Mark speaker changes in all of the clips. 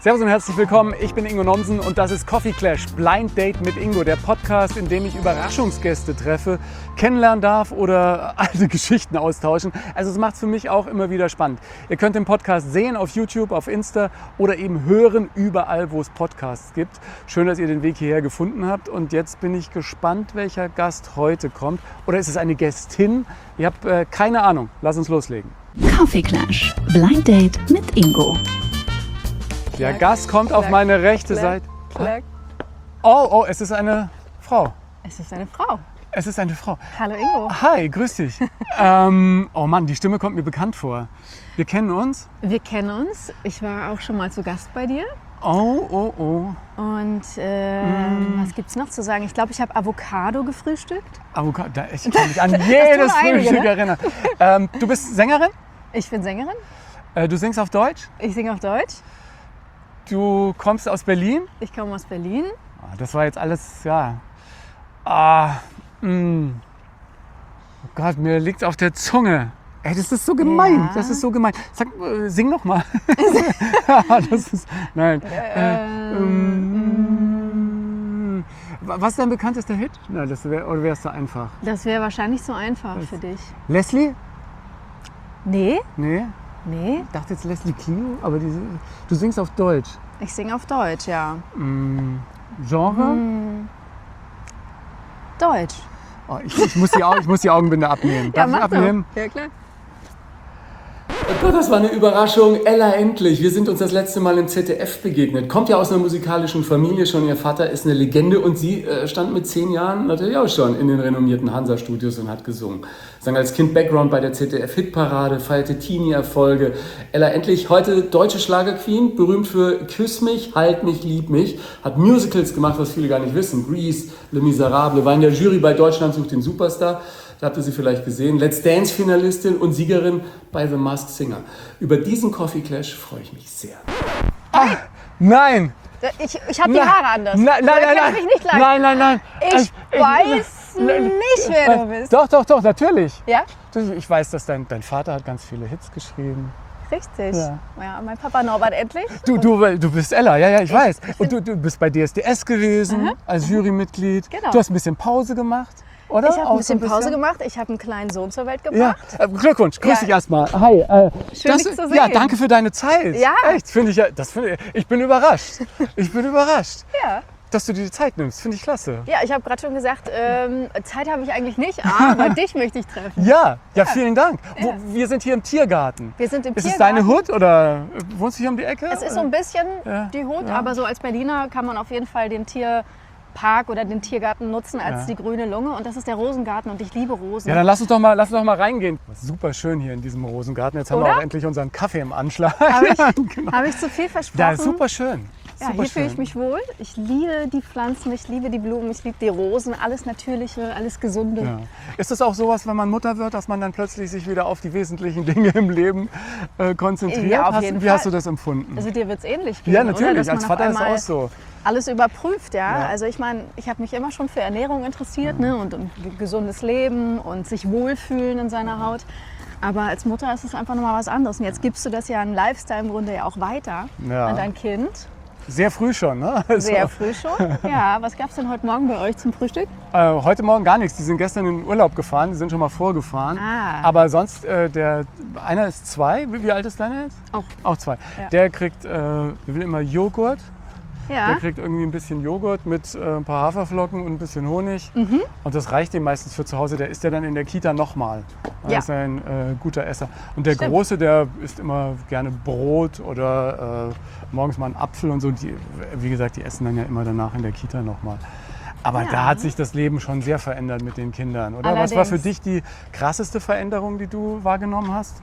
Speaker 1: Servus und herzlich willkommen, ich bin Ingo Nomsen und das ist Coffee Clash, Blind Date mit Ingo, der Podcast, in dem ich Überraschungsgäste treffe, kennenlernen darf oder alte Geschichten austauschen. Also es macht es für mich auch immer wieder spannend. Ihr könnt den Podcast sehen auf YouTube, auf Insta oder eben hören überall, wo es Podcasts gibt. Schön, dass ihr den Weg hierher gefunden habt und jetzt bin ich gespannt, welcher Gast heute kommt. Oder ist es eine Gästin? Ich habe keine Ahnung. Lass uns loslegen.
Speaker 2: Coffee Clash, Blind Date mit Ingo.
Speaker 1: Der Gast kommt auf meine rechte Seite. Oh, es ist eine Frau.
Speaker 3: Es ist eine Frau.
Speaker 1: Es ist eine Frau.
Speaker 3: Hallo Ingo.
Speaker 1: Hi, grüß dich. Oh Mann, die Stimme kommt mir bekannt vor. Wir kennen uns?
Speaker 3: Wir kennen uns. Ich war auch schon mal zu Gast bei dir.
Speaker 1: Oh.
Speaker 3: Und was gibt's noch zu sagen? Ich glaube, ich habe Avocado gefrühstückt.
Speaker 1: Avocado, ich kann mich an jedes Frühstück erinnern. Du bist Sängerin?
Speaker 3: Ich bin Sängerin.
Speaker 1: Du singst auf Deutsch?
Speaker 3: Ich singe auf Deutsch.
Speaker 1: Du kommst aus Berlin?
Speaker 3: Ich komme aus Berlin.
Speaker 1: Das war jetzt alles, ja. Oh Gott, mir liegt's auf der Zunge. Ey, das ist so gemein.
Speaker 3: Ja.
Speaker 1: Das ist so gemein. Sag, sing noch mal. Das ist, nein. Was ist dein bekanntester Hit? Na, das oder wär's so einfach?
Speaker 3: Das wäre wahrscheinlich so einfach für dich.
Speaker 1: Leslie?
Speaker 3: Nee,
Speaker 1: Nee.
Speaker 3: nee.
Speaker 1: Ich dachte jetzt Leslie Clio, aber du singst auf Deutsch.
Speaker 3: Ich singe auf Deutsch, ja.
Speaker 1: Genre?
Speaker 3: Deutsch.
Speaker 1: Oh, ich muss die Augenbinde abnehmen. Darf ich
Speaker 3: mach
Speaker 1: abnehmen?
Speaker 3: doch. Ja, klar.
Speaker 1: Oh Gott, das war eine Überraschung. Ella Endlich. Wir sind uns das letzte Mal im ZDF begegnet. Kommt ja aus einer musikalischen Familie schon. Ihr Vater ist eine Legende und sie stand mit 10 Jahren natürlich auch schon in den renommierten Hansa-Studios und hat gesungen. Sang als Kind Background bei der ZDF-Hitparade, feierte Teenie-Erfolge. Ella Endlich, heute deutsche Schlagerqueen, berühmt für Küss mich, halt mich, lieb mich. Hat Musicals gemacht, was viele gar nicht wissen. Grease, Les Miserables, war in der Jury bei Deutschland sucht den Superstar. Da habt ihr sie vielleicht gesehen. Let's Dance-Finalistin und Siegerin bei The Masked Singer. Über diesen Coffee Clash freue ich mich sehr. Nein!
Speaker 3: Ich habe die Haare anders.
Speaker 1: Nein.
Speaker 3: Mich nicht leiden.
Speaker 1: Nein.
Speaker 3: Ich weiß nicht, wer du bist.
Speaker 1: Doch, natürlich.
Speaker 3: Ja?
Speaker 1: Ich weiß, dass dein Vater hat ganz viele Hits geschrieben.
Speaker 3: Richtig.
Speaker 1: Ja.
Speaker 3: Ja, mein Papa Norbert Endlich.
Speaker 1: Du bist Ella, ja, ich weiß. Und du bist bei DSDS gewesen, als Jurymitglied.
Speaker 3: Genau.
Speaker 1: Du hast ein bisschen Pause gemacht, oder?
Speaker 3: Ich habe
Speaker 1: Auch
Speaker 3: ein bisschen
Speaker 1: so
Speaker 3: Pause gemacht. Ich habe einen kleinen Sohn zur Welt
Speaker 1: Ja,
Speaker 3: gebracht.
Speaker 1: Glückwunsch, grüß
Speaker 3: Ja.
Speaker 1: dich erstmal. Hi.
Speaker 3: Schön, dich zu sehen.
Speaker 1: Ja, danke für deine Zeit.
Speaker 3: Ja.
Speaker 1: Echt, ich bin überrascht.
Speaker 3: Ja.
Speaker 1: Dass du dir die Zeit nimmst, finde ich klasse.
Speaker 3: Ja, ich habe gerade schon gesagt, Zeit habe ich eigentlich nicht, aber dich möchte ich treffen.
Speaker 1: Ja, vielen Dank. Wir sind hier im Tiergarten.
Speaker 3: Wir sind im
Speaker 1: Ist es
Speaker 3: Tiergarten.
Speaker 1: deine Hut oder wohnst du hier um die Ecke?
Speaker 3: Es ist so ein bisschen
Speaker 1: Ja.
Speaker 3: die Hut,
Speaker 1: Ja.
Speaker 3: aber so als Berliner kann man auf jeden Fall den Tierpark oder den Tiergarten nutzen als die grüne Lunge. Und das ist der Rosengarten und ich liebe Rosen.
Speaker 1: Ja, dann lass uns doch mal reingehen. Super schön hier in diesem Rosengarten. Jetzt haben wir
Speaker 3: Oder?
Speaker 1: auch endlich unseren Kaffee im Anschlag.
Speaker 3: Habe ich,
Speaker 1: Genau.
Speaker 3: hab ich zu viel versprochen?
Speaker 1: Ja, super schön.
Speaker 3: Ja,
Speaker 1: Super
Speaker 3: hier fühle ich
Speaker 1: schön.
Speaker 3: mich wohl. Ich liebe die Pflanzen, ich liebe die Blumen, ich liebe die Rosen. Alles Natürliche, alles Gesunde.
Speaker 1: Ja. Ist es auch sowas, wenn man Mutter wird, dass man dann plötzlich sich wieder auf die wesentlichen Dinge im Leben konzentriert?
Speaker 3: Ja, auf jeden
Speaker 1: Wie
Speaker 3: Fall.
Speaker 1: hast du das empfunden?
Speaker 3: Also dir wird es ähnlich gehen,
Speaker 1: Ja,
Speaker 3: oder?
Speaker 1: natürlich.
Speaker 3: Dass man
Speaker 1: Als
Speaker 3: auf
Speaker 1: Vater ist es
Speaker 3: einmal
Speaker 1: auch so.
Speaker 3: alles überprüft, ja.
Speaker 1: Ja.
Speaker 3: Also ich meine, ich habe mich immer schon für Ernährung interessiert, ne? und gesundes Leben und sich wohlfühlen in seiner Haut. Aber als Mutter ist es einfach nochmal was anderes. Und jetzt gibst du das ja einen Lifestyle im Grunde ja auch weiter
Speaker 1: Ja.
Speaker 3: an dein Kind.
Speaker 1: Sehr früh schon, ne? Also,
Speaker 3: Sehr früh schon. Ja, was gab es denn heute Morgen bei euch zum Frühstück?
Speaker 1: heute Morgen gar nichts. Die sind gestern in den Urlaub gefahren. Die sind schon mal vorgefahren.
Speaker 3: Ah.
Speaker 1: Aber sonst, einer ist 2. Wie alt ist deiner jetzt? Auch 2.
Speaker 3: Ja.
Speaker 1: Der kriegt, der will immer Joghurt.
Speaker 3: Ja.
Speaker 1: Der kriegt irgendwie ein bisschen Joghurt mit ein paar Haferflocken und ein bisschen Honig. Und das reicht ihm meistens für zu Hause. Der isst ja dann in der Kita nochmal. Er
Speaker 3: Ja.
Speaker 1: ist ein guter Esser. Und der
Speaker 3: Stimmt.
Speaker 1: Große, der isst immer gerne Brot oder morgens mal einen Apfel und so. Wie gesagt, die essen dann ja immer danach in der Kita nochmal. Aber
Speaker 3: Ja.
Speaker 1: da hat sich das Leben schon sehr verändert mit den Kindern, oder? Was war
Speaker 3: Allerdings.
Speaker 1: für dich die krasseste Veränderung, die du wahrgenommen hast?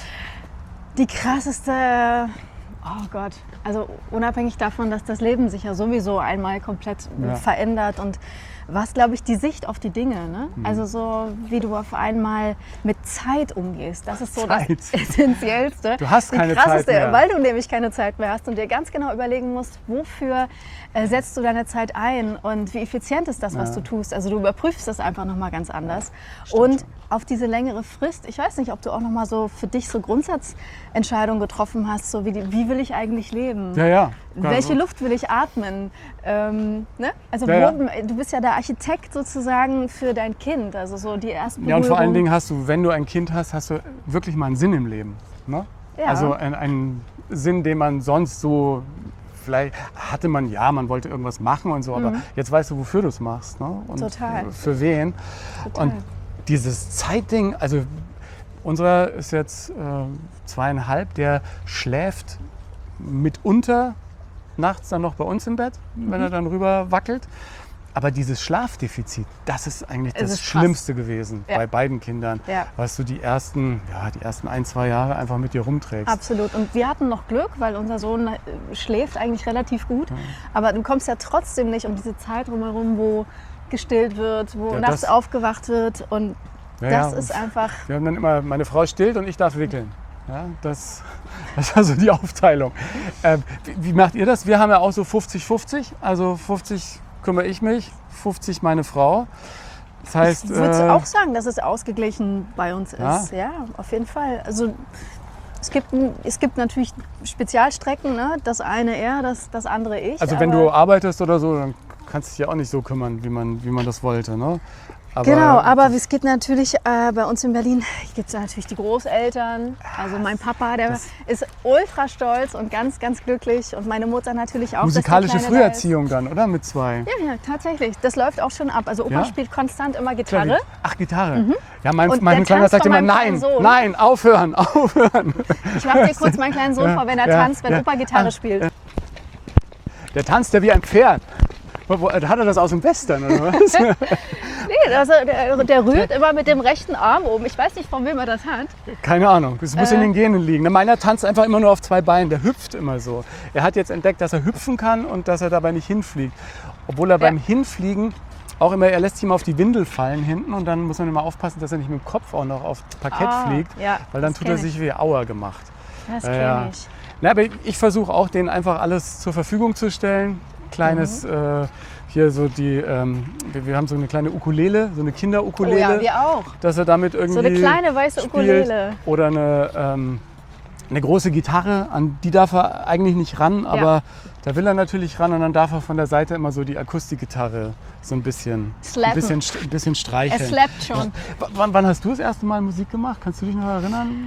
Speaker 3: Die krasseste, oh Gott, also unabhängig davon, dass das Leben sich ja sowieso einmal komplett
Speaker 1: Ja.
Speaker 3: verändert und was, glaube ich, die Sicht auf die Dinge. Ne? Also so, wie du auf einmal mit Zeit umgehst. Das ist so
Speaker 1: Zeit.
Speaker 3: das Essentiellste.
Speaker 1: Du hast keine
Speaker 3: die krasseste,
Speaker 1: Zeit mehr.
Speaker 3: Weil du nämlich keine Zeit mehr hast und dir ganz genau überlegen musst, wofür setzt du deine Zeit ein und wie effizient ist das, was
Speaker 1: Ja.
Speaker 3: du tust. Also du überprüfst das einfach nochmal ganz anders. Und auf diese längere Frist, ich weiß nicht, ob du auch nochmal so für dich so Grundsatzentscheidungen getroffen hast, so wie will ich eigentlich leben?
Speaker 1: Ja.
Speaker 3: Welche Luft will ich atmen? Ne? Also
Speaker 1: Ja.
Speaker 3: du bist ja der Architekt sozusagen für dein Kind, also so die ersten
Speaker 1: Ja, und vor allen
Speaker 3: Berührungen.
Speaker 1: Dingen hast du, wenn du ein Kind hast du wirklich mal einen Sinn im Leben. Ne?
Speaker 3: Ja.
Speaker 1: Also einen Sinn, den man sonst so, vielleicht hatte man, ja, man wollte irgendwas machen und so, aber jetzt weißt du, wofür du es machst. Ne? Und
Speaker 3: Total.
Speaker 1: für wen.
Speaker 3: Total.
Speaker 1: Und dieses Zeitding, also unserer ist jetzt 2,5, der schläft mitunter nachts dann noch bei uns im Bett, wenn er dann rüber wackelt. Aber dieses Schlafdefizit, das ist eigentlich
Speaker 3: Es
Speaker 1: das
Speaker 3: ist krass.
Speaker 1: Schlimmste gewesen
Speaker 3: Ja.
Speaker 1: bei beiden Kindern,
Speaker 3: Ja.
Speaker 1: was du die ersten 1-2 Jahre einfach mit dir rumträgst.
Speaker 3: Absolut. Und wir hatten noch Glück, weil unser Sohn schläft eigentlich relativ gut. Aber du kommst ja trotzdem nicht um diese Zeit drumherum, wo gestillt wird, wo
Speaker 1: Ja,
Speaker 3: nachts
Speaker 1: das-
Speaker 3: aufgewacht wird. Und
Speaker 1: Ja,
Speaker 3: das
Speaker 1: ja.
Speaker 3: ist einfach...
Speaker 1: Wir haben dann immer, meine Frau stillt und ich darf wickeln. Ja, das war so die Aufteilung. Wie macht ihr das? Wir haben ja auch so 50-50. Also 50 kümmere ich mich, 50 meine Frau. Das heißt,
Speaker 3: Ich würde auch sagen, dass es ausgeglichen bei uns
Speaker 1: Ja?
Speaker 3: ist. Ja, auf jeden Fall. Also es gibt natürlich Spezialstrecken, ne? Das eine er, das andere ich.
Speaker 1: also wenn du arbeitest oder so, dann kannst du dich ja auch nicht so kümmern, wie man das wollte. Ne?
Speaker 3: Genau, aber es gibt natürlich bei uns in Berlin gibt es natürlich die Großeltern. Also mein Papa, der ist ultra stolz und ganz, ganz glücklich. Und meine Mutter natürlich auch. dass der
Speaker 1: musikalische
Speaker 3: Kleine da ist.
Speaker 1: Früherziehung dann, oder? Mit 2.
Speaker 3: Ja, tatsächlich. Das läuft auch schon ab. Also Opa
Speaker 1: Ja?
Speaker 3: spielt konstant immer Gitarre.
Speaker 1: Ach, Gitarre. Ja, mein
Speaker 3: Und
Speaker 1: Kleiner
Speaker 3: der tanzt
Speaker 1: sagt
Speaker 3: von
Speaker 1: immer,
Speaker 3: meinem kleinen Sohn.
Speaker 1: nein, aufhören.
Speaker 3: Ich mache dir kurz meinen kleinen Sohn vor, wenn er tanzt, wenn
Speaker 1: ja.
Speaker 3: Opa Gitarre spielt.
Speaker 1: Der tanzt ja wie ein Pferd. Hat er das aus dem Western oder was?
Speaker 3: Nee, also der rührt immer mit dem rechten Arm oben. Ich weiß nicht, von wem er das hat.
Speaker 1: Keine Ahnung, es muss in den Genen liegen. Meiner tanzt einfach immer nur auf 2 Beinen, der hüpft immer so. Er hat jetzt entdeckt, dass er hüpfen kann und dass er dabei nicht hinfliegt. Obwohl er beim Hinfliegen auch immer, er lässt sich immer auf die Windel fallen hinten und dann muss man immer aufpassen, dass er nicht mit dem Kopf auch noch auf Parkett fliegt,
Speaker 3: ja,
Speaker 1: weil dann
Speaker 3: das
Speaker 1: tut er
Speaker 3: kenn
Speaker 1: sich wie Aua gemacht.
Speaker 3: Das
Speaker 1: Ja,
Speaker 3: kenne
Speaker 1: ja.
Speaker 3: ich.
Speaker 1: Na, aber ich versuche auch, denen einfach alles zur Verfügung zu stellen. Kleines, hier so die, wir haben so eine kleine Ukulele, so eine
Speaker 3: Oh
Speaker 1: Kinderukulele,
Speaker 3: ja, wir auch.
Speaker 1: dass er damit irgendwie
Speaker 3: So eine kleine weiße
Speaker 1: spielt.
Speaker 3: Ukulele.
Speaker 1: Oder eine große Gitarre, an die darf er eigentlich nicht ran, aber da will er natürlich ran und dann darf er von der Seite immer so die Akustikgitarre so ein bisschen streicheln.
Speaker 3: Es slappt schon.
Speaker 1: Wann hast du das erste Mal Musik gemacht? Kannst du dich noch erinnern?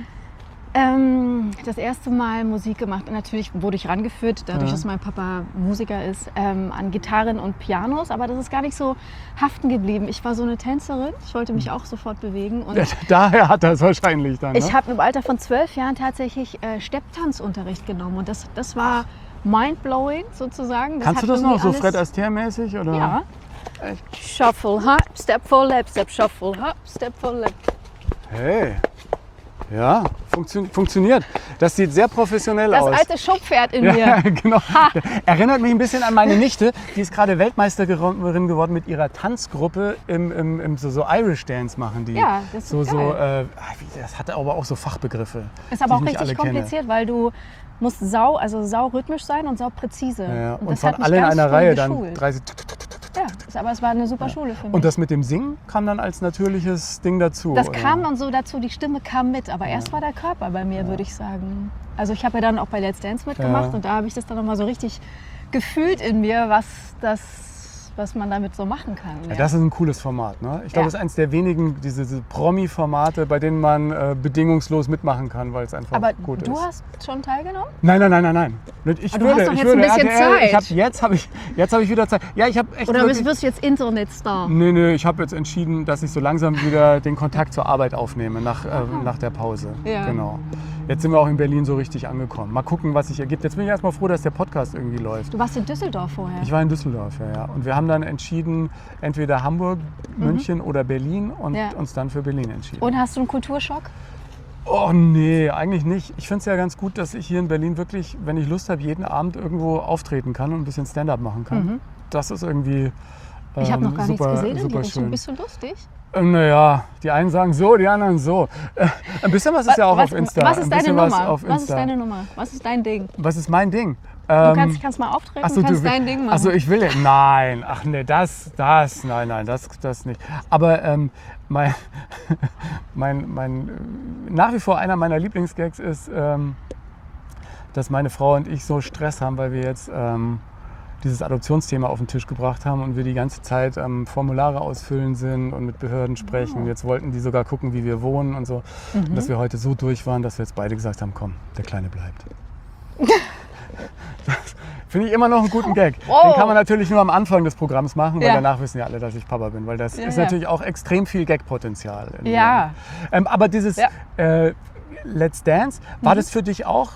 Speaker 3: Das erste Mal Musik gemacht. Natürlich wurde ich rangeführt, dadurch, dass mein Papa Musiker ist, an Gitarren und Pianos. Aber das ist gar nicht so haften geblieben. Ich war so eine Tänzerin. Ich wollte mich auch sofort bewegen. Und
Speaker 1: Daher hat er es wahrscheinlich dann. Ne?
Speaker 3: ich habe im Alter von 12 Jahren tatsächlich Stepptanzunterricht genommen. Und das war mindblowing sozusagen.
Speaker 1: Kannst du das
Speaker 3: hat
Speaker 1: noch so
Speaker 3: irgendwie
Speaker 1: Fred
Speaker 3: alles-
Speaker 1: Astaire-mäßig? Oder?
Speaker 3: Ja. Shuffle, hop, step for left, step, shuffle, hop, step for left.
Speaker 1: Hey. Ja, funktioniert. Das sieht sehr professionell
Speaker 3: Das
Speaker 1: aus.
Speaker 3: alte Schubpferd in
Speaker 1: Ja,
Speaker 3: mir.
Speaker 1: genau. Erinnert mich ein bisschen an meine Nichte, die ist gerade Weltmeisterin geworden mit ihrer Tanzgruppe im so Irish Dance machen die.
Speaker 3: Ja, das ist geil.
Speaker 1: Das hat aber auch so Fachbegriffe.
Speaker 3: Ist aber
Speaker 1: die
Speaker 3: auch
Speaker 1: ich nicht alle
Speaker 3: richtig
Speaker 1: kenne.
Speaker 3: kompliziert, weil du musst sau rhythmisch sein und sau präzise.
Speaker 1: Ja, und
Speaker 3: das
Speaker 1: von
Speaker 3: hat mich
Speaker 1: alle in
Speaker 3: ganz
Speaker 1: einer
Speaker 3: früh
Speaker 1: Reihe
Speaker 3: geschult.
Speaker 1: dann 30.
Speaker 3: Ja, aber es war eine super Schule für mich.
Speaker 1: Und das mit dem Singen kam dann als natürliches Ding dazu.
Speaker 3: Das
Speaker 1: oder?
Speaker 3: kam dann so dazu, die Stimme kam mit, aber erst war der Körper bei mir, würde ich sagen. Also ich habe ja dann auch bei Let's Dance mitgemacht
Speaker 1: Ja.
Speaker 3: und da habe ich das dann nochmal so richtig gefühlt in mir, was man damit so machen kann.
Speaker 1: Ja, das ist ein cooles Format. Ne? Ich glaube,
Speaker 3: Ja.
Speaker 1: das ist eines der wenigen diese Promi-Formate, bei denen man bedingungslos mitmachen kann, weil es einfach
Speaker 3: Aber
Speaker 1: gut
Speaker 3: du
Speaker 1: ist.
Speaker 3: hast schon teilgenommen?
Speaker 1: Nein. Ich
Speaker 3: Aber du
Speaker 1: würde,
Speaker 3: hast doch
Speaker 1: ich
Speaker 3: jetzt
Speaker 1: würde.
Speaker 3: ein bisschen
Speaker 1: RTL,
Speaker 3: Zeit.
Speaker 1: Jetzt habe ich wieder Zeit. Ja, ich habe echt
Speaker 3: Oder
Speaker 1: wirklich,
Speaker 3: wirst du jetzt Internetstar?
Speaker 1: Nee, ich habe jetzt entschieden, dass ich so langsam wieder den Kontakt zur Arbeit aufnehme nach der Pause.
Speaker 3: Ja.
Speaker 1: Genau. Jetzt sind wir auch in Berlin so richtig angekommen. Mal gucken, was sich ergibt. Jetzt bin ich erstmal froh, dass der Podcast irgendwie läuft.
Speaker 3: Du warst in Düsseldorf vorher.
Speaker 1: Ich war in Düsseldorf, ja. Und wir haben dann entschieden, entweder Hamburg, München oder Berlin und
Speaker 3: Ja.
Speaker 1: uns dann für Berlin entschieden.
Speaker 3: Und hast du einen Kulturschock?
Speaker 1: Oh nee, eigentlich nicht. Ich finde es ja ganz gut, dass ich hier in Berlin wirklich, wenn ich Lust habe, jeden Abend irgendwo auftreten kann und ein bisschen Stand-up machen kann. Das ist irgendwie
Speaker 3: Ich habe noch gar
Speaker 1: super,
Speaker 3: nichts gesehen in die
Speaker 1: super
Speaker 3: Richtung.
Speaker 1: schön.
Speaker 3: Bist du lustig?
Speaker 1: Naja, die einen sagen so, die anderen so. Ein bisschen was ist ja auch auf Insta.
Speaker 3: Was ist
Speaker 1: Ein
Speaker 3: deine
Speaker 1: bisschen
Speaker 3: Nummer?
Speaker 1: Was, auf
Speaker 3: Was ist
Speaker 1: Insta.
Speaker 3: deine Nummer? Was ist dein Ding?
Speaker 1: Was ist mein Ding?
Speaker 3: Du kannst mal auftreten,
Speaker 1: Ach so,
Speaker 3: kannst dein Ding machen.
Speaker 1: Achso, ich will ja. Nein, ach nee, nein, das nicht. Aber nach wie vor einer meiner Lieblingsgags ist, dass meine Frau und ich so Stress haben, weil wir jetzt dieses Adoptionsthema auf den Tisch gebracht haben und wir die ganze Zeit Formulare ausfüllen sind und mit Behörden sprechen. Jetzt wollten die sogar gucken, wie wir wohnen und so. Und dass wir heute so durch waren, dass wir jetzt beide gesagt haben, komm, der Kleine bleibt. Das finde ich immer noch einen guten Gag. Den kann man natürlich nur am Anfang des Programms machen, weil danach wissen ja alle, dass ich Papa bin. Weil das ist natürlich auch extrem viel Gag-Potenzial.
Speaker 3: Ja.
Speaker 1: Aber dieses Let's Dance, war das für dich auch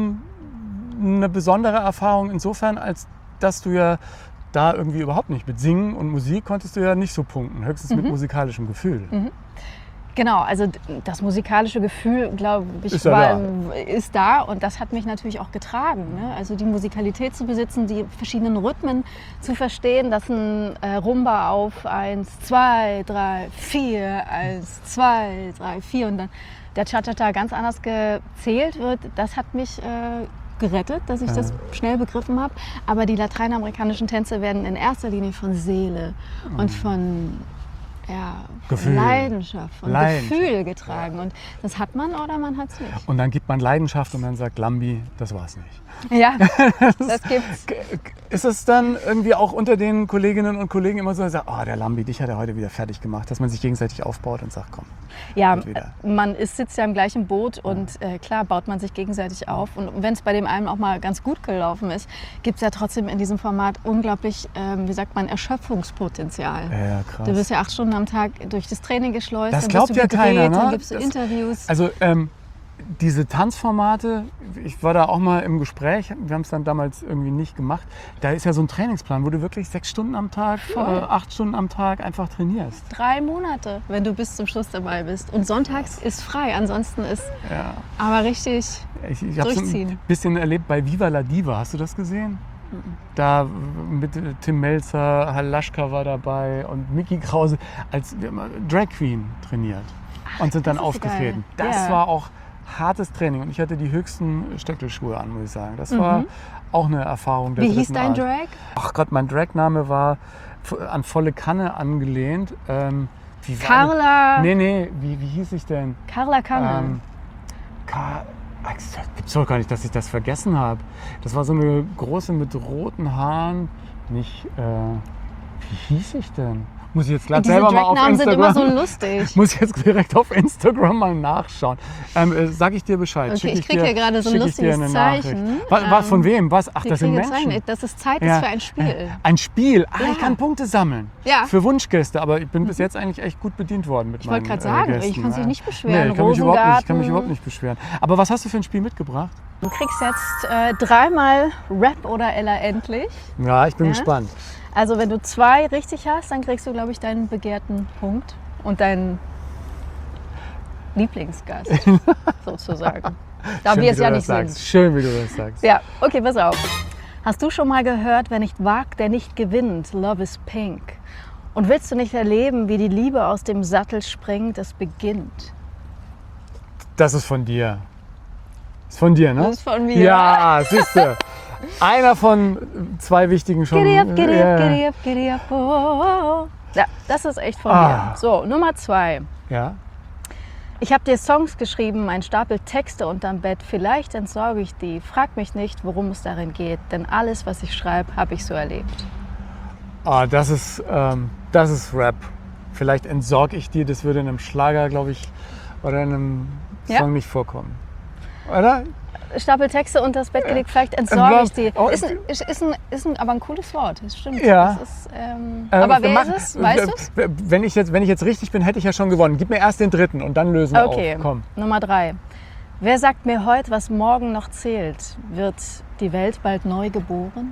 Speaker 1: eine besondere Erfahrung insofern, als dass du ja da irgendwie überhaupt nicht mit Singen und Musik konntest du ja nicht so punkten, höchstens mit musikalischem Gefühl.
Speaker 3: Genau, also das musikalische Gefühl, glaube ich, ist da und das hat mich natürlich auch getragen. Ne? Also die Musikalität zu besitzen, die verschiedenen Rhythmen zu verstehen, dass ein Rumba auf 1, 2, 3, 4, 1, 2, 3, 4 und dann der Cha-Cha-Cha ganz anders gezählt wird, das hat mich gerettet, dass ich das schnell begriffen habe. Aber die lateinamerikanischen Tänze werden in erster Linie von Seele und von
Speaker 1: Gefühl.
Speaker 3: Leidenschaft und Gefühl getragen. Und das hat man oder man hat es nicht.
Speaker 1: Und dann gibt man Leidenschaft und dann sagt Lambi, das war's nicht.
Speaker 3: Ja, das gibt's.
Speaker 1: Ist es dann irgendwie auch unter den Kolleginnen und Kollegen immer so, dass sagt, oh, der Lambi, dich hat er heute wieder fertig gemacht, dass man sich gegenseitig aufbaut und sagt, komm.
Speaker 3: Ja, man sitzt ja im gleichen Boot und klar baut man sich gegenseitig auf. Und wenn es bei dem einen auch mal ganz gut gelaufen ist, gibt es ja trotzdem in diesem Format unglaublich, wie sagt man, Erschöpfungspotenzial.
Speaker 1: Ja, krass.
Speaker 3: Du wirst ja 8 Stunden am Tag durch das Training geschleust.
Speaker 1: Das glaubt ja keiner, ne?
Speaker 3: Dann gibst du Interviews.
Speaker 1: Also diese Tanzformate, ich war da auch mal im Gespräch, wir haben es dann damals irgendwie nicht gemacht, da ist ja so ein Trainingsplan, wo du wirklich 6 Stunden am Tag, 8 Stunden am Tag einfach trainierst.
Speaker 3: 3 Monate, wenn du bis zum Schluss dabei bist. Und sonntags ist frei, ansonsten ist aber richtig
Speaker 1: ich habe es ein bisschen erlebt bei Viva la Diva, hast du das gesehen? Da mit Tim Melzer, Halaschka war dabei und Mickey Krause als Drag Queen trainiert und sind dann aufgetreten. Das war auch hartes Training und ich hatte die höchsten Stöckelschuhe an, muss ich sagen. Das war auch eine Erfahrung der
Speaker 3: dritten Art. Wie hieß dein
Speaker 1: Art.
Speaker 3: Drag?
Speaker 1: Ach Gott, mein Dragname war an volle Kanne angelehnt.
Speaker 3: Carla.
Speaker 1: Nee, wie hieß ich denn?
Speaker 3: Carla Kanne.
Speaker 1: Gibt's doch gar nicht, dass ich das vergessen habe. Das war so eine große mit roten Haaren. Nicht, wie hieß ich denn? Muss ich jetzt gleich selber mal auf Instagram.
Speaker 3: Sind immer so lustig.
Speaker 1: Muss ich jetzt direkt auf Instagram mal nachschauen. Sag ich dir Bescheid.
Speaker 3: Okay, ich kriege hier gerade so ein lustiges Zeichen.
Speaker 1: Was von wem? Was? Ach, das sind Menschen.
Speaker 3: Das ist Zeit ist für ein Spiel.
Speaker 1: Ein Spiel? Ich kann Punkte sammeln.
Speaker 3: Ja.
Speaker 1: Für Wunschgäste. Aber ich bin bis jetzt eigentlich echt gut bedient worden mit meinen Gästen.
Speaker 3: Ich wollte gerade sagen, ich kann sich nicht beschweren.
Speaker 1: Nee, ich kann mich überhaupt nicht beschweren. Aber was hast du für ein Spiel mitgebracht?
Speaker 3: Du kriegst jetzt 3-mal Rap oder Ella endlich.
Speaker 1: Ja, ich bin gespannt.
Speaker 3: Also wenn du 2 richtig hast, dann kriegst du, glaube ich, deinen begehrten Punkt und deinen Lieblingsgast sozusagen. Da wir es ja nicht sind.
Speaker 1: Schön, wie du das sagst.
Speaker 3: Ja, okay, pass auf. Hast du schon mal gehört, wer nicht wagt, der nicht gewinnt? Love is pink. Und willst du nicht erleben, wie die Liebe aus dem Sattel springt? Es beginnt.
Speaker 1: Das ist von dir. Ist von dir, ne?
Speaker 3: Das ist von mir.
Speaker 1: Ja, siehst du. Einer von 2 wichtigen schon.
Speaker 3: Giddy up, oh. Ja, das ist echt von mir. So, Nummer 2.
Speaker 1: Ja.
Speaker 3: Ich habe dir Songs geschrieben, ein Stapel Texte unterm Bett. Vielleicht entsorge ich die. Frag mich nicht, worum es darin geht. Denn alles, was ich schreibe, habe ich so erlebt.
Speaker 1: Das ist Rap. Vielleicht entsorge ich die. Das würde in einem Schlager, glaube ich, oder in einem Song nicht vorkommen. Oder?
Speaker 3: Stapel Texte unter das Bett gelegt, vielleicht entsorge ich die. Ist aber ein cooles Wort, das stimmt.
Speaker 1: Ja.
Speaker 3: Das ist, aber wer ist es? Weißt du es?
Speaker 1: Wenn ich jetzt richtig bin, hätte ich ja schon gewonnen. Gib mir erst den 3. und dann lösen wir auf.
Speaker 3: Okay,
Speaker 1: Komm.
Speaker 3: Nummer 3. Wer sagt mir heute, was morgen noch zählt? Wird die Welt bald neu geboren?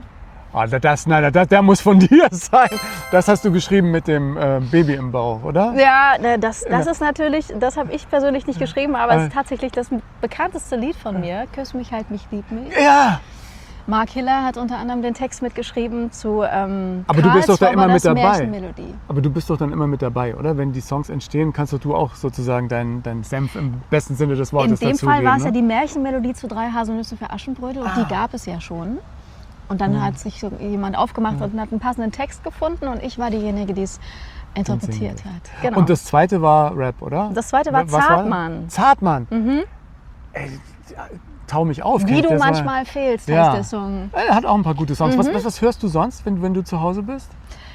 Speaker 1: Der muss von dir sein. Das hast du geschrieben mit dem Baby im Bauch, oder?
Speaker 3: Ja, das ist natürlich, das habe ich persönlich nicht geschrieben, aber es ist tatsächlich das bekannteste Lied von mir. Küss mich, halt mich, lieb mich.
Speaker 1: Ja!
Speaker 3: Mark Hiller hat unter anderem den Text mitgeschrieben zu
Speaker 1: Aber du bist doch da immer mit dabei.
Speaker 3: Märchenmelodie.
Speaker 1: Aber du bist doch dann immer mit dabei, oder? Wenn die Songs entstehen, kannst du auch sozusagen deinen Senf im besten Sinne des Wortes dazugeben.
Speaker 3: In dem Fall war es ja die Märchenmelodie zu 3 Haselnüsse für Aschenbrödel und die gab es ja schon. Und dann hat sich so jemand aufgemacht und hat einen passenden Text gefunden und ich war diejenige, die es interpretiert hat. Genau.
Speaker 1: Und das zweite war Rap, oder?
Speaker 3: Das zweite war Zartmann.
Speaker 1: Zartmann?
Speaker 3: Mhm.
Speaker 1: Ey, Tau mich auf.
Speaker 3: Wie
Speaker 1: Kennt
Speaker 3: du
Speaker 1: der so?
Speaker 3: manchmal fehlst,
Speaker 1: Ja.
Speaker 3: heißt der Song.
Speaker 1: Er hat auch ein paar gute Songs. Was hörst du sonst, wenn du zu Hause bist?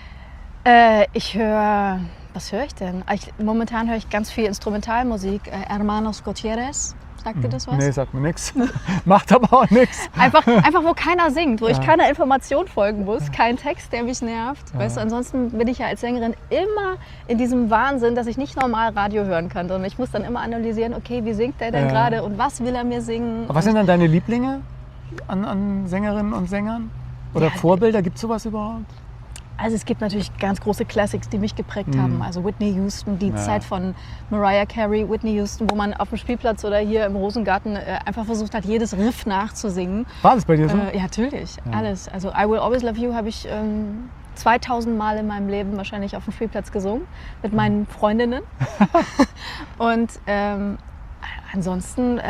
Speaker 3: Was höre ich denn? Momentan höre ich ganz viel Instrumentalmusik. Hermanos Gutierrez, sagt dir das was?
Speaker 1: Nee, sagt mir nichts. Macht aber auch nichts.
Speaker 3: Einfach, wo keiner singt, wo ich keiner Information folgen muss, kein Text, der mich nervt. Weißt du, ansonsten bin ich ja als Sängerin immer in diesem Wahnsinn, dass ich nicht normal Radio hören kann, sondern ich muss dann immer analysieren, okay, wie singt der denn gerade und was will er mir singen?
Speaker 1: Was sind dann deine Lieblinge an Sängerinnen und Sängern? Oder Vorbilder? Gibt es sowas überhaupt?
Speaker 3: Also es gibt natürlich ganz große Classics, die mich geprägt haben. Also Whitney Houston, die Zeit von Mariah Carey, Whitney Houston, wo man auf dem Spielplatz oder hier im Rosengarten einfach versucht hat, jedes Riff nachzusingen.
Speaker 1: War das bei dir so?
Speaker 3: Ja, natürlich, alles. Also I Will Always Love You habe ich 2000 Mal in meinem Leben wahrscheinlich auf dem Spielplatz gesungen mit meinen Freundinnen. Und ansonsten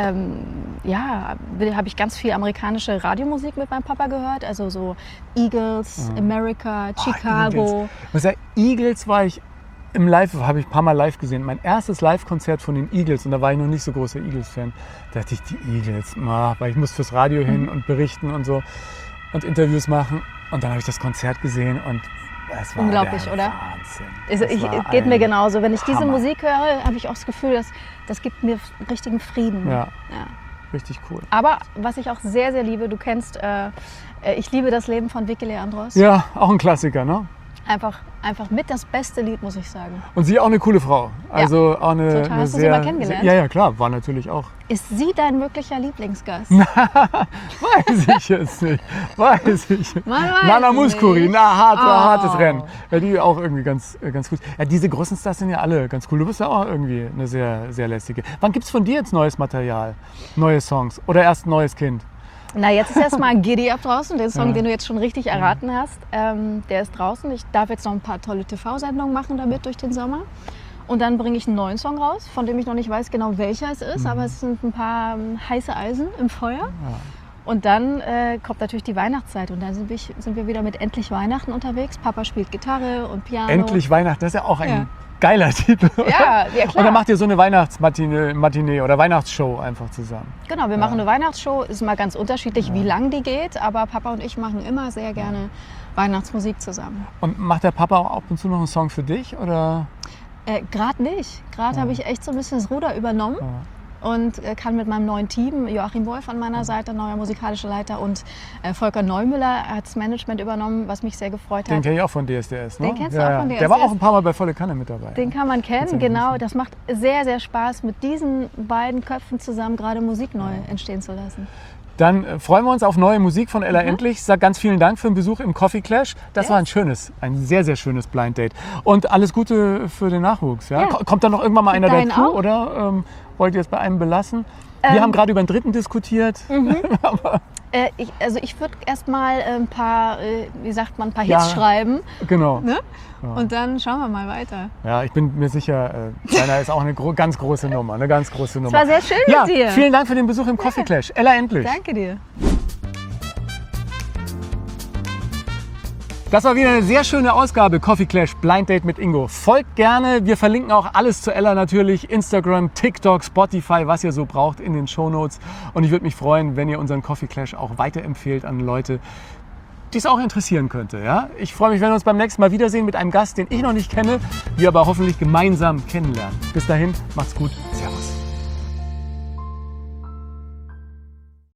Speaker 3: habe ich ganz viel amerikanische Radiomusik mit meinem Papa gehört, also so Eagles, America, Chicago.
Speaker 1: Eagles war ich habe ich ein paar Mal live gesehen. Mein erstes Live-Konzert von den Eagles, und da war ich noch nicht so großer Eagles-Fan. Da dachte ich, die Eagles, weil ich muss fürs Radio hin und berichten und so und Interviews machen. Und dann habe ich das Konzert gesehen und es war
Speaker 3: unglaublich,
Speaker 1: der
Speaker 3: oder?
Speaker 1: Wahnsinn.
Speaker 3: Geht mir genauso. Wenn ich diese
Speaker 1: Hammer.
Speaker 3: Musik höre, habe ich auch das Gefühl, das gibt mir richtigen Frieden.
Speaker 1: Ja. Richtig cool.
Speaker 3: Aber was ich auch sehr, sehr liebe, du kennst, ich liebe das Leben von Vicky Leandros.
Speaker 1: Ja, auch ein Klassiker, ne?
Speaker 3: Einfach mit das beste Lied, muss ich sagen.
Speaker 1: Und sie auch eine coole Frau. Also auch eine
Speaker 3: Hast du sie
Speaker 1: sehr,
Speaker 3: mal kennengelernt?
Speaker 1: Ja, klar, war natürlich auch.
Speaker 3: Ist sie dein möglicher Lieblingsgast?
Speaker 1: Weiß ich jetzt nicht. Weiß ich.
Speaker 3: Man weiß
Speaker 1: Nana
Speaker 3: es
Speaker 1: Mouskouri,
Speaker 3: nicht.
Speaker 1: hartes Rennen. Ja, die auch irgendwie ganz gut. Ja, diese großen Stars sind ja alle ganz cool. Du bist ja auch irgendwie eine sehr, sehr lästige. Wann gibt es von dir jetzt neues Material? Neue Songs? Oder erst ein neues Kind?
Speaker 3: Na, jetzt ist erstmal Giddy Up draußen, den Song, den du jetzt schon richtig erraten hast. Der ist draußen. Ich darf jetzt noch ein paar tolle TV-Sendungen machen damit durch den Sommer. Und dann bringe ich einen neuen Song raus, von dem ich noch nicht weiß genau welcher es ist, aber es sind ein paar heiße Eisen im Feuer. Ja. Und dann kommt natürlich die Weihnachtszeit und dann sind wir wieder mit Endlich Weihnachten unterwegs. Papa spielt Gitarre und Piano.
Speaker 1: Endlich Weihnachten, das ist ja auch ein geiler Titel. Oder?
Speaker 3: Ja, klar.
Speaker 1: Und dann macht ihr so eine Weihnachtsmatinee oder Weihnachtsshow einfach zusammen.
Speaker 3: Genau, wir machen eine Weihnachtsshow. Ist mal ganz unterschiedlich, wie lang die geht, aber Papa und ich machen immer sehr gerne Weihnachtsmusik zusammen.
Speaker 1: Und macht der Papa auch ab und zu noch einen Song für dich, oder?
Speaker 3: Gerade nicht. Gerade habe ich echt so ein bisschen das Ruder übernommen. Und kann mit meinem neuen Team, Joachim Wolf an meiner Seite, neuer musikalischer Leiter, und Volker Neumüller hat das Management übernommen, was mich sehr gefreut hat.
Speaker 1: Den kenne ich auch von DSDS, ne?
Speaker 3: Den kennst du auch von DSDS?
Speaker 1: Der war auch ein paar Mal bei Volle Kanne mit dabei.
Speaker 3: Den kann man kennen, genau. Das macht sehr, sehr Spaß, mit diesen beiden Köpfen zusammen gerade Musik neu entstehen zu lassen.
Speaker 1: Dann freuen wir uns auf neue Musik von Ella Endlich. Ich sage ganz vielen Dank für den Besuch im Coffee Clash. Das war ein sehr, sehr schönes Blind Date. Und alles Gute für den Nachwuchs. Ja? Kommt da noch irgendwann mal einer dazu,
Speaker 3: auch?
Speaker 1: Oder wollt ihr es bei einem belassen? Wir haben gerade über den dritten diskutiert.
Speaker 3: Ich würde erst mal ein paar Hits schreiben.
Speaker 1: Genau.
Speaker 3: Ne? Ja. Und dann schauen wir mal weiter.
Speaker 1: Ja, ich bin mir sicher, deiner ist auch eine ganz große Nummer. Eine ganz große Nummer.
Speaker 3: Es war sehr schön mit dir.
Speaker 1: Vielen Dank für den Besuch im Coffee Clash. Ella Endlich.
Speaker 3: Danke dir.
Speaker 1: Das war wieder eine sehr schöne Ausgabe Coffee Clash Blind Date mit Ingo. Folgt gerne, wir verlinken auch alles zu Ella natürlich, Instagram, TikTok, Spotify, was ihr so braucht in den Shownotes. Und ich würde mich freuen, wenn ihr unseren Coffee Clash auch weiterempfehlt an Leute, die es auch interessieren könnte. Ja? Ich freue mich, wenn wir uns beim nächsten Mal wiedersehen mit einem Gast, den ich noch nicht kenne, wir aber hoffentlich gemeinsam kennenlernen. Bis dahin, macht's gut. Servus.